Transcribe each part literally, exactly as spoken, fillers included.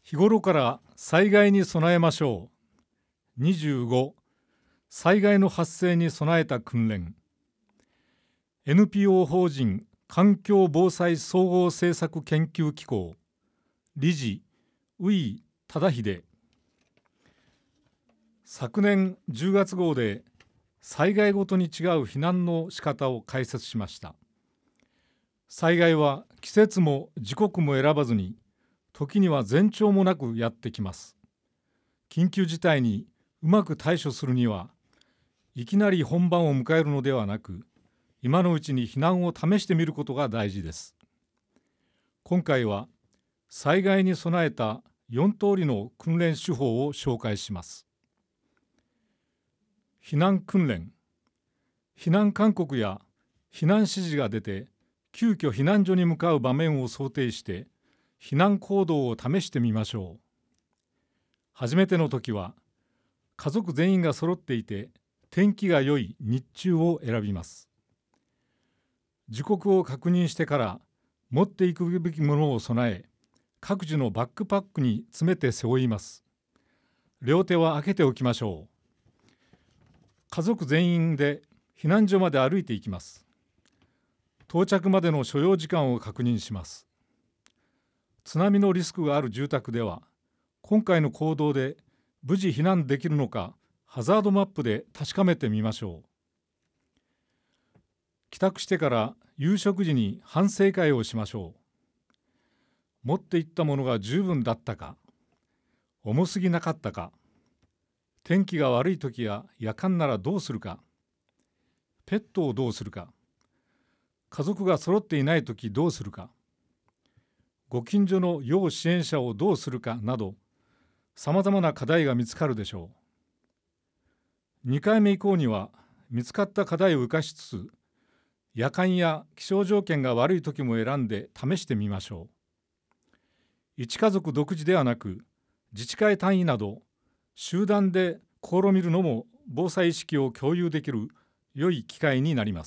日頃から災害に備えましょう。にじゅうご、災害の発生に備えた訓練。 エヌピーオー 法人環境防災総合政策研究機構理事宇井忠秀。昨年じゅうがつ号で災害ごとに違う避難の仕方を解説しました。災害は季節も時刻も選ばずに、時には前兆もなくやってきます。緊急事態にうまく対処するには、いきなり本番を迎えるのではなく、今のうちに避難を試してみることが大事です。今回は災害に備えたよん通りの訓練手法を紹介します。避難訓練。避難勧告や避難指示が出て、急遽避難所に向かう場面を想定して避難行動を試してみましょう。初めての時は家族全員が揃っていて天気が良い日中を選びます。時刻を確認してから持っていくべきものを備え、各自のバックパックに詰めて背負います。両手は開けておきましょう。家族全員で避難所まで歩いていきます。到着までの所要時間を確認します。津波のリスクがある住宅では、今回の行動で無事避難できるのか、ハザードマップで確かめてみましょう。帰宅してから夕食時に反省会をしましょう。持っていったものが十分だったか、重すぎなかったか、天気が悪い時や夜間ならどうするか、ペットをどうするか、家族が揃っていないときどうするか、ご近所の要支援者をどうするかなど、さまざまな課題が見つかるでしょう。にかいめ以降には見つかった課題を生かしつつ、夜間や気象条件が悪いときも選んで試してみましょう。一家族独自ではなく、自治会単位など集団で試みるのも防災意識を共有できる良い機会になります。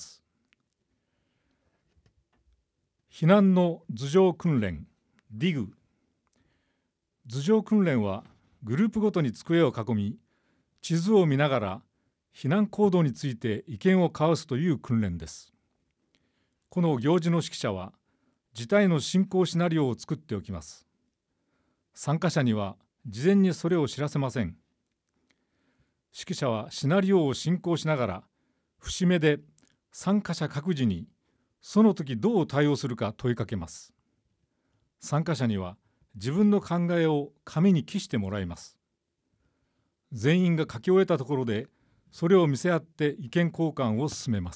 避難の頭上訓練 ディグ。 頭上訓練はグループごとに机を囲み、地図を見ながら避難行動について意見を交わすという訓練です。この行事の指揮者は事態の進行シナリオを作っておきます。参加者には事前にそれを知らせません。指揮者はシナリオを進行しながら節目で参加者各自にその時どう対応するか問いかけます。参加者には自分の考えを紙に記してもらいます。全員が書き終えたところでそれを見せ合って意見交換を進めます。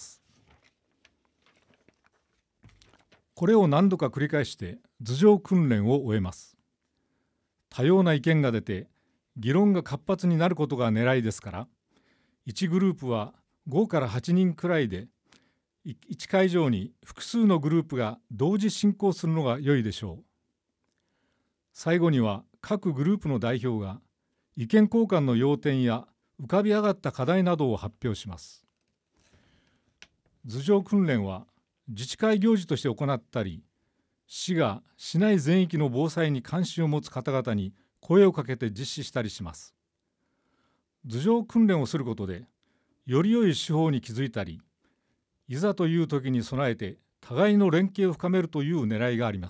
これを何度か繰り返して頭上訓練を終えます。多様な意見が出て議論が活発になることが狙いですから、いちグループはごからはちにんくらいでいち会場に複数のグループが同時進行するのが良いでしょう。最後には各グループの代表が意見交換の要点や浮かび上がった課題などを発表します。頭上訓練は自治会行事として行ったり、市が市内全域の防災に関心を持つ方々に声をかけて実施したりします。頭上訓練をすることで、より良い手法に気づいたり、いざという時に備えて互いの連携を深めるという狙いがあります。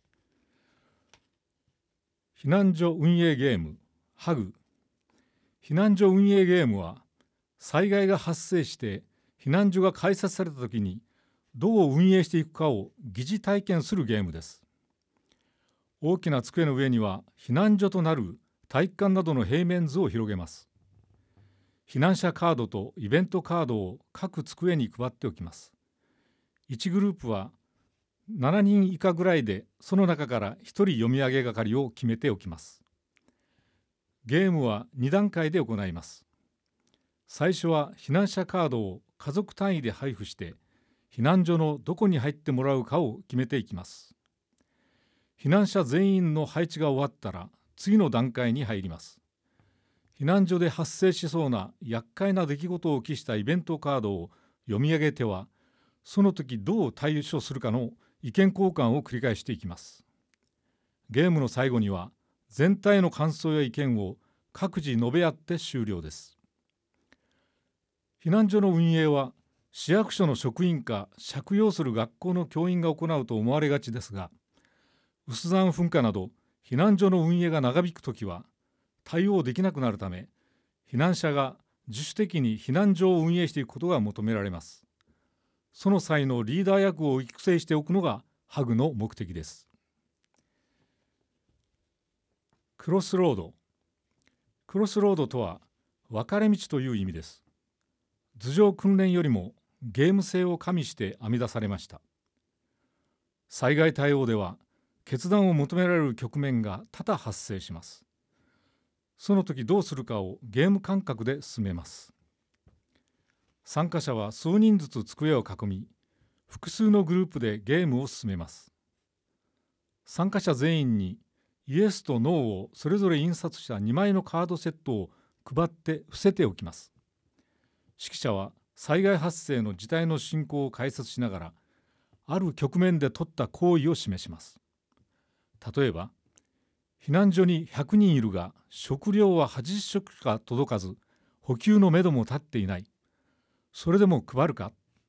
避難所運営ゲームハグ。避難所運営ゲームは、災害が発生して避難所が開設された時にどう運営していくかを疑似体験するゲームです。大きな机の上には避難所となる体育館などの平面図を広げます。避難者カードとイベントカードを各机に配っておきます。いちグループはしちにん以下ぐらいで、その中からひとり読み上げ係を決めておきます。ゲームはに段階で行います。最初は避難者カードを家族単位で配布して、避難所のどこに入ってもらうかを決めていきます。避難者全員の配置が終わったら次の段階に入ります。避難所で発生しそうな厄介な出来事を記したイベントカードを読み上げては、その時どう対処するかの意見交換を繰り返していきます。ゲームの最後には全体の感想や意見を各自述べ合って終了です。避難所の運営は市役所の職員か借用する学校の教員が行うと思われがちですが、有珠山噴火など避難所の運営が長引くときは対応できなくなるため、避難者が自主的に避難所を運営していくことが求められます。その際のリーダー役を育成しておくのがハグの目的です。クロスロード。クロスロードとは分かれ道という意味です。図上訓練よりもゲーム性を加味して編み出されました。災害対応では決断を求められる局面が多々発生します。その時どうするかをゲーム感覚で進めます。参加者は数人ずつ机を囲み、複数のグループでゲームを進めます。参加者全員にイエスとノーをそれぞれ印刷したにまいのカードセットを配って伏せておきます。指揮者は災害発生の事態の進行を解説しながら、ある局面で取った行為を示します。例えば、避難所にひゃくにんいるが食料ははちじゅっしょくしか届かず、補給のめども立っていない。それでも配るか。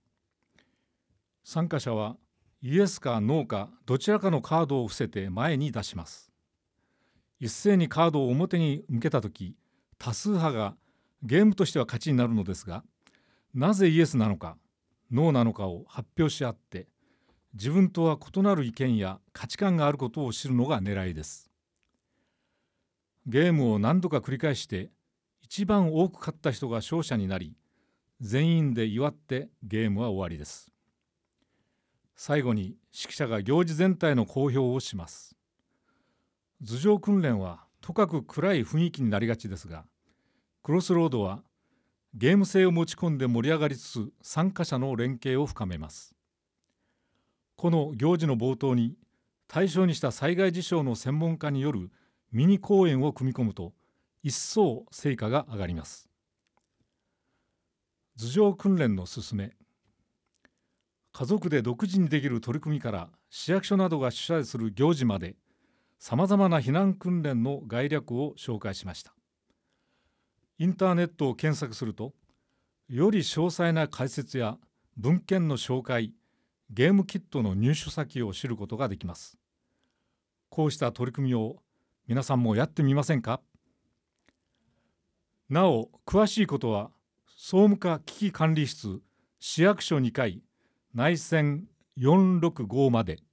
参加者はイエスかノーかどちらかのカードを伏せて前に出します。一斉にカードを表に向けたとき、多数派がゲームとしては勝ちになるのですが、なぜイエスなのかノーなのかを発表し合って、自分とは異なる意見や価値観があることを知るのが狙いです。ゲームを何度か繰り返して一番多く勝った人が勝者になり、全員で祝ってゲームは終わりです。最後に指揮者が行事全体の公表をします。図上訓練はとかく暗い雰囲気になりがちですが、クロスロードはゲーム性を持ち込んで盛り上がりつつ参加者の連携を深めます。この行事の冒頭に対象にした災害事象の専門家によるミニ講演を組み込むと一層成果が上がります。図上訓練の勧め。家族で独自にできる取り組みから市役所などが主催する行事まで、さまざまな避難訓練の概略を紹介しました。インターネットを検索すると、より詳細な解説や文献の紹介、ゲームキットの入手先を知ることができます。こうした取り組みを皆さんもやってみませんか？なお、詳しいことは総務課危機管理室市役所にかい内線よんろくごまで。